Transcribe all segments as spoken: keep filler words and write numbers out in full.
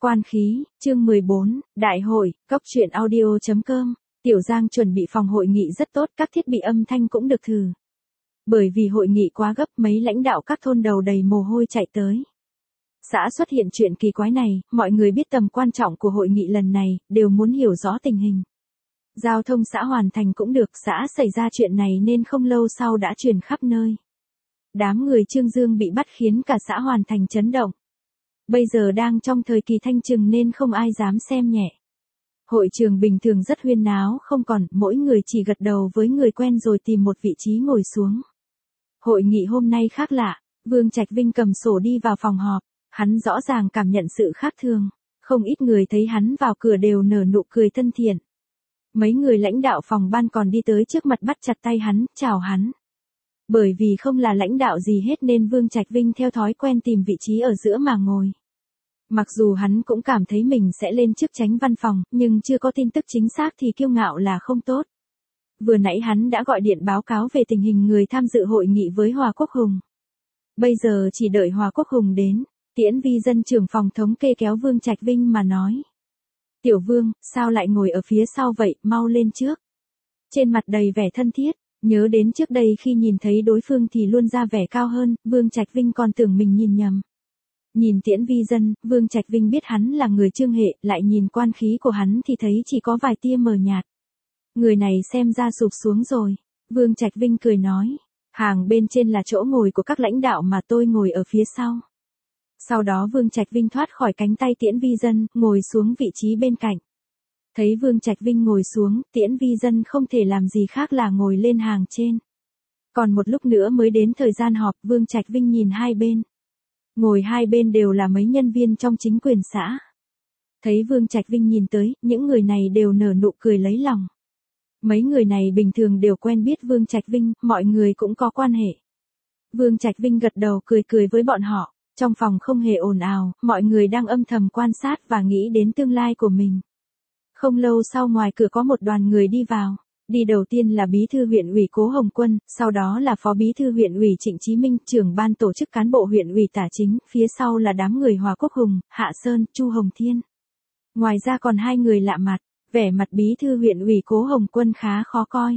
Quan khí, chương mười bốn, Đại hội, cốc truyện audio chấm com. Tiểu Giang chuẩn bị phòng hội nghị rất tốt, các thiết bị âm thanh cũng được thử. Bởi vì hội nghị quá gấp, mấy lãnh đạo các thôn đầu đầy mồ hôi chạy tới. Xã xuất hiện chuyện kỳ quái này, mọi người biết tầm quan trọng của hội nghị lần này, đều muốn hiểu rõ tình hình. Giao thông xã hoàn thành cũng được, xã xảy ra chuyện này nên không lâu sau đã truyền khắp nơi. Đám người Trương Dương bị bắt khiến cả xã hoàn thành chấn động. Bây giờ đang trong thời kỳ thanh trừng nên không ai dám xem nhẹ. Hội trường bình thường rất huyên náo, không còn, mỗi người chỉ gật đầu với người quen rồi tìm một vị trí ngồi xuống. Hội nghị hôm nay khác lạ, Vương Trạch Vinh cầm sổ đi vào phòng họp, hắn rõ ràng cảm nhận sự khác thường. Không ít người thấy hắn vào cửa đều nở nụ cười thân thiện. Mấy người lãnh đạo phòng ban còn đi tới trước mặt bắt chặt tay hắn, chào hắn. Bởi vì không là lãnh đạo gì hết nên Vương Trạch Vinh theo thói quen tìm vị trí ở giữa mà ngồi. Mặc dù hắn cũng cảm thấy mình sẽ lên chức chánh văn phòng, nhưng chưa có tin tức chính xác thì kiêu ngạo là không tốt. Vừa nãy hắn đã gọi điện báo cáo về tình hình người tham dự hội nghị với Hòa Quốc Hùng. Bây giờ chỉ đợi Hòa Quốc Hùng đến, Tiễn Vi Dân trưởng phòng thống kê kéo Vương Trạch Vinh mà nói. Tiểu Vương, sao lại ngồi ở phía sau vậy, mau lên trước. Trên mặt đầy vẻ thân thiết, nhớ đến trước đây khi nhìn thấy đối phương thì luôn ra vẻ cao hơn, Vương Trạch Vinh còn tưởng mình nhìn nhầm. Nhìn Tiễn Vi Dân, Vương Trạch Vinh biết hắn là người Trương hệ, lại nhìn quan khí của hắn thì thấy chỉ có vài tia mờ nhạt. Người này xem ra sụp xuống rồi. Vương Trạch Vinh cười nói, hàng bên trên là chỗ ngồi của các lãnh đạo mà tôi ngồi ở phía sau. Sau đó Vương Trạch Vinh thoát khỏi cánh tay Tiễn Vi Dân, ngồi xuống vị trí bên cạnh. Thấy Vương Trạch Vinh ngồi xuống, Tiễn Vi Dân không thể làm gì khác là ngồi lên hàng trên. Còn một lúc nữa mới đến thời gian họp, Vương Trạch Vinh nhìn hai bên. Ngồi hai bên đều là mấy nhân viên trong chính quyền xã. Thấy Vương Trạch Vinh nhìn tới, những người này đều nở nụ cười lấy lòng. Mấy người này bình thường đều quen biết Vương Trạch Vinh, mọi người cũng có quan hệ. Vương Trạch Vinh gật đầu cười cười với bọn họ, trong phòng không hề ồn ào, mọi người đang âm thầm quan sát và nghĩ đến tương lai của mình. Không lâu sau ngoài cửa có một đoàn người đi vào. Đi đầu tiên là Bí thư huyện ủy Cố Hồng Quân, sau đó là Phó Bí thư huyện ủy Trịnh Chí Minh, trưởng ban tổ chức cán bộ huyện ủy Tả Chính, phía sau là đám người Hòa Quốc Hùng, Hạ Sơn, Chu Hồng Thiên. Ngoài ra còn hai người lạ mặt, vẻ mặt Bí thư huyện ủy Cố Hồng Quân khá khó coi.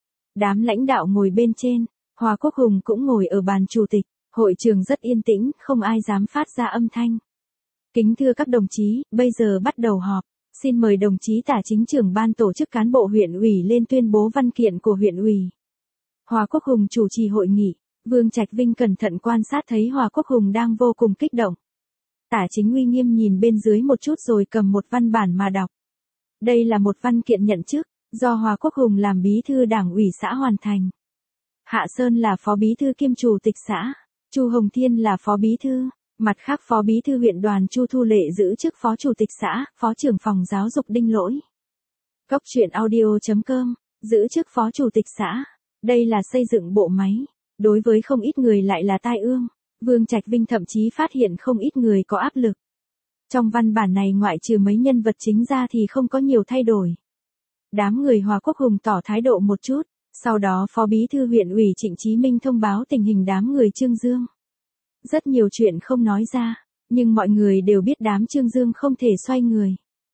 Đám lãnh đạo ngồi bên trên, Hòa Quốc Hùng cũng ngồi ở bàn chủ tịch, hội trường rất yên tĩnh, không ai dám phát ra âm thanh. Kính thưa các đồng chí, bây giờ bắt đầu họp. Xin mời đồng chí Tả Chính trưởng ban tổ chức cán bộ huyện ủy lên tuyên bố văn kiện của huyện ủy. Hòa Quốc Hùng chủ trì hội nghị, Vương Trạch Vinh cẩn thận quan sát thấy Hòa Quốc Hùng đang vô cùng kích động. Tả Chính uy nghiêm nhìn bên dưới một chút rồi cầm một văn bản mà đọc. Đây là một văn kiện nhận chức, do Hòa Quốc Hùng làm bí thư đảng ủy xã hoàn thành. Hạ Sơn là phó bí thư kiêm chủ tịch xã, Chu Hồng Thiên là phó bí thư. Mặt khác Phó Bí thư huyện đoàn Chu Thu Lệ giữ chức Phó Chủ tịch xã, Phó trưởng phòng giáo dục Đinh Lỗi. Cốc truyện audio chấm com, giữ chức Phó Chủ tịch xã. Đây là xây dựng bộ máy. Đối với không ít người lại là tai ương. Vương Trạch Vinh thậm chí phát hiện không ít người có áp lực. Trong văn bản này ngoại trừ mấy nhân vật chính ra thì không có nhiều thay đổi. Đám người Hòa Quốc Hùng tỏ thái độ một chút. Sau đó Phó Bí thư huyện ủy Trịnh Chí Minh thông báo tình hình đám người Trương Dương. Rất nhiều chuyện không nói ra, nhưng mọi người đều biết đám Trương Dương không thể xoay người.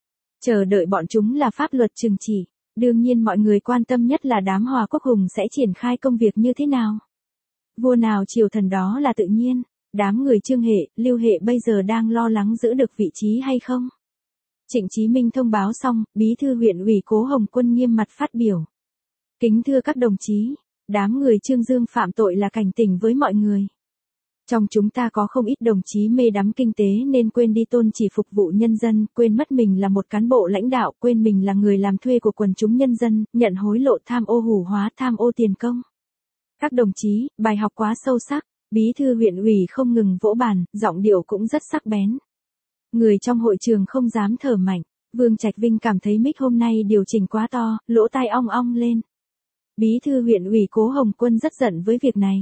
Chờ đợi bọn chúng là pháp luật trừng trị, đương nhiên mọi người quan tâm nhất là đám Hòa Quốc Hùng sẽ triển khai công việc như thế nào. Vua nào triều thần đó là tự nhiên, đám người Trương hệ, Lưu hệ bây giờ đang lo lắng giữ được vị trí hay không. Trịnh Chí Minh thông báo xong, Bí thư huyện ủy Cố Hồng Quân nghiêm mặt phát biểu. Kính thưa các đồng chí, đám người Trương Dương phạm tội là cảnh tỉnh với mọi người. Trong chúng ta có không ít đồng chí mê đắm kinh tế nên quên đi tôn chỉ phục vụ nhân dân, quên mất mình là một cán bộ lãnh đạo, quên mình là người làm thuê của quần chúng nhân dân, nhận hối lộ tham ô hủ hóa, tham ô tiền công. Các đồng chí, bài học quá sâu sắc, Bí thư huyện ủy không ngừng vỗ bàn, giọng điệu cũng rất sắc bén. Người trong hội trường không dám thở mạnh, Vương Trạch Vinh cảm thấy mic hôm nay điều chỉnh quá to, lỗ tai ong ong lên. Bí thư huyện ủy Cố Hồng Quân rất giận với việc này.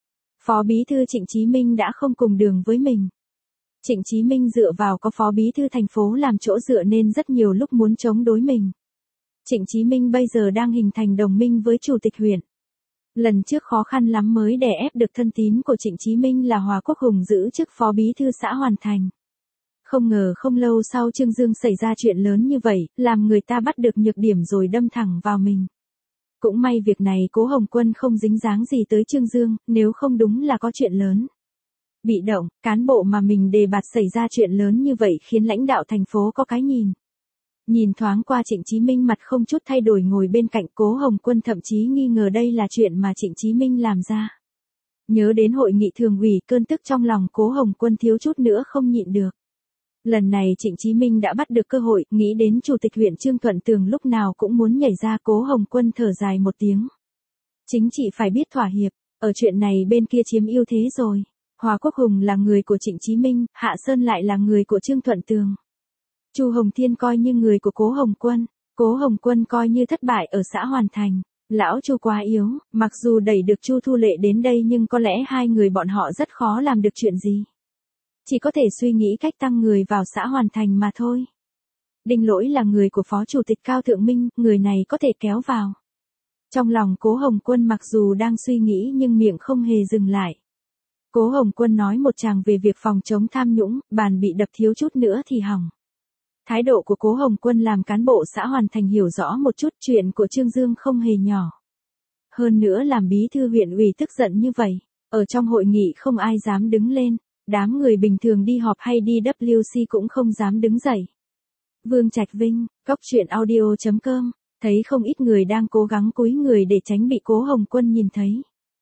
Phó Bí thư Trịnh Chí Minh đã không cùng đường với mình. Trịnh Chí Minh dựa vào có Phó Bí thư thành phố làm chỗ dựa nên rất nhiều lúc muốn chống đối mình. Trịnh Chí Minh bây giờ đang hình thành đồng minh với Chủ tịch huyện. Lần trước khó khăn lắm mới đè ép được thân tín của Trịnh Chí Minh là Hòa Quốc Hùng giữ chức Phó Bí thư xã hoàn thành. Không ngờ không lâu sau Trương Dương xảy ra chuyện lớn như vậy, làm người ta bắt được nhược điểm rồi đâm thẳng vào mình. Cũng may việc này Cố Hồng Quân không dính dáng gì tới Trương Dương, nếu không đúng là có chuyện lớn. Bị động, cán bộ mà mình đề bạt xảy ra chuyện lớn như vậy khiến lãnh đạo thành phố có cái nhìn. Nhìn thoáng qua Trịnh Chí Minh mặt không chút thay đổi ngồi bên cạnh Cố Hồng Quân, thậm chí nghi ngờ đây là chuyện mà Trịnh Chí Minh làm ra. Nhớ đến hội nghị thường ủy, cơn tức trong lòng Cố Hồng Quân thiếu chút nữa không nhịn được. Lần này Trịnh Chí Minh đã bắt được cơ hội, nghĩ đến Chủ tịch huyện Trương Thuận Tường lúc nào cũng muốn nhảy ra. Cố Hồng Quân thở dài một tiếng. Chính trị phải biết thỏa hiệp, ở chuyện này bên kia chiếm ưu thế rồi. Hòa Quốc Hùng là người của Trịnh Chí Minh, Hạ Sơn lại là người của Trương Thuận Tường. Chu Hồng Thiên coi như người của Cố Hồng Quân, Cố Hồng Quân coi như thất bại ở xã Hoàn Thành. Lão Chu quá yếu, mặc dù đẩy được Chu Thu Lệ đến đây nhưng có lẽ hai người bọn họ rất khó làm được chuyện gì. Chỉ có thể suy nghĩ cách tăng người vào xã Hoàn Thành mà thôi. Đinh Lỗi là người của Phó Chủ tịch Cao Thượng Minh, người này có thể kéo vào. Trong lòng Cố Hồng Quân mặc dù đang suy nghĩ nhưng miệng không hề dừng lại. Cố Hồng Quân nói một tràng về việc phòng chống tham nhũng, bàn bị đập thiếu chút nữa thì hỏng. Thái độ của Cố Hồng Quân làm cán bộ xã Hoàn Thành hiểu rõ một chút chuyện của Trương Dương không hề nhỏ. Hơn nữa làm bí thư huyện ủy tức giận như vậy, ở trong hội nghị không ai dám đứng lên, đám người bình thường đi họp hay đi W C cũng không dám đứng dậy. Vương Trạch Vinh, cốc truyện audio chấm com, thấy không ít người đang cố gắng cúi người để tránh bị Cố Hồng Quân nhìn thấy.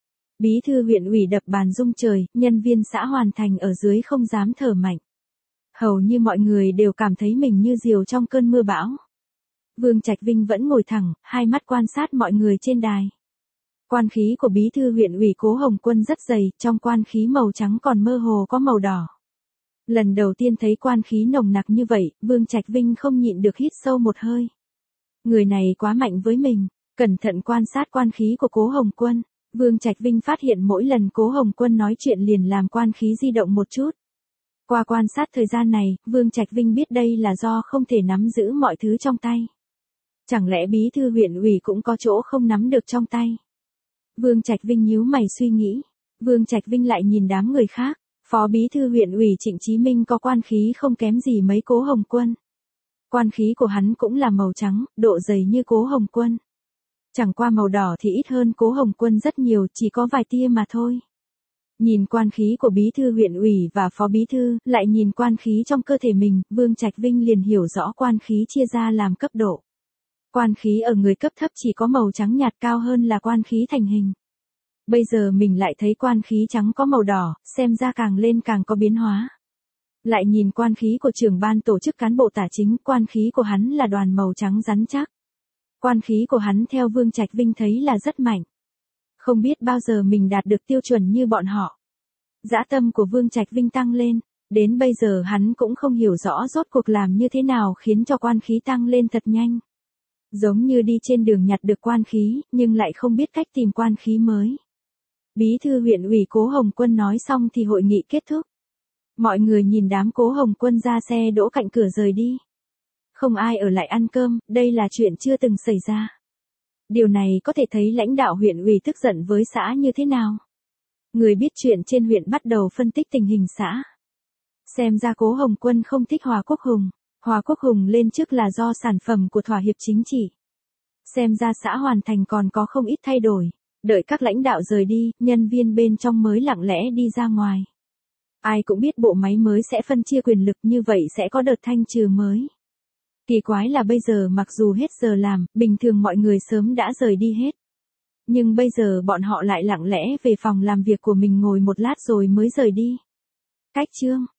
Bí thư huyện ủy đập bàn rung trời, nhân viên xã Hoàn Thành ở dưới không dám thở mạnh. Hầu như mọi người đều cảm thấy mình như diều trong cơn mưa bão. Vương Trạch Vinh vẫn ngồi thẳng, hai mắt quan sát mọi người trên đài. Quan khí của bí thư huyện ủy Cố Hồng Quân rất dày, trong quan khí màu trắng còn mơ hồ có màu đỏ. Lần đầu tiên thấy quan khí nồng nặc như vậy, Vương Trạch Vinh không nhịn được hít sâu một hơi. Người này quá mạnh với mình, cẩn thận quan sát quan khí của Cố Hồng Quân. Vương Trạch Vinh phát hiện mỗi lần Cố Hồng Quân nói chuyện liền làm quan khí di động một chút. Qua quan sát thời gian này, Vương Trạch Vinh biết đây là do không thể nắm giữ mọi thứ trong tay. Chẳng lẽ bí thư huyện ủy cũng có chỗ không nắm được trong tay? Vương Trạch Vinh nhíu mày suy nghĩ. Vương Trạch Vinh lại nhìn đám người khác. Phó bí thư huyện ủy Trịnh Chí Minh có quan khí không kém gì mấy Cố Hồng Quân. Quan khí của hắn cũng là màu trắng, độ dày như Cố Hồng Quân. Chẳng qua màu đỏ thì ít hơn Cố Hồng Quân rất nhiều, chỉ có vài tia mà thôi. Nhìn quan khí của bí thư huyện ủy và phó bí thư, lại nhìn quan khí trong cơ thể mình, Vương Trạch Vinh liền hiểu rõ quan khí chia ra làm cấp độ. Quan khí ở người cấp thấp chỉ có màu trắng nhạt, cao hơn là quan khí thành hình. Bây giờ mình lại thấy quan khí trắng có màu đỏ, xem ra càng lên càng có biến hóa. Lại nhìn quan khí của trưởng ban tổ chức cán bộ tả chính, quan khí của hắn là đoàn màu trắng rắn chắc. Quan khí của hắn theo Vương Trạch Vinh thấy là rất mạnh. Không biết bao giờ mình đạt được tiêu chuẩn như bọn họ. Dã tâm của Vương Trạch Vinh tăng lên, đến bây giờ hắn cũng không hiểu rõ rốt cuộc làm như thế nào khiến cho quan khí tăng lên thật nhanh. Giống như đi trên đường nhặt được quan khí, nhưng lại không biết cách tìm quan khí mới. Bí thư huyện ủy Cố Hồng Quân nói xong thì hội nghị kết thúc. Mọi người nhìn đám Cố Hồng Quân ra xe đỗ cạnh cửa rời đi. Không ai ở lại ăn cơm, đây là chuyện chưa từng xảy ra. Điều này có thể thấy lãnh đạo huyện ủy tức giận với xã như thế nào. Người biết chuyện trên huyện bắt đầu phân tích tình hình xã. Xem ra Cố Hồng Quân không thích Hòa Quốc Hùng. Hòa Quốc Hùng lên chức là do sản phẩm của thỏa hiệp chính trị. Xem ra xã Hoàn Thành còn có không ít thay đổi. Đợi các lãnh đạo rời đi, nhân viên bên trong mới lặng lẽ đi ra ngoài. Ai cũng biết bộ máy mới sẽ phân chia quyền lực, như vậy sẽ có đợt thanh trừ mới. Kỳ quái là bây giờ mặc dù hết giờ làm, bình thường mọi người sớm đã rời đi hết. Nhưng bây giờ bọn họ lại lặng lẽ về phòng làm việc của mình ngồi một lát rồi mới rời đi. Cách chương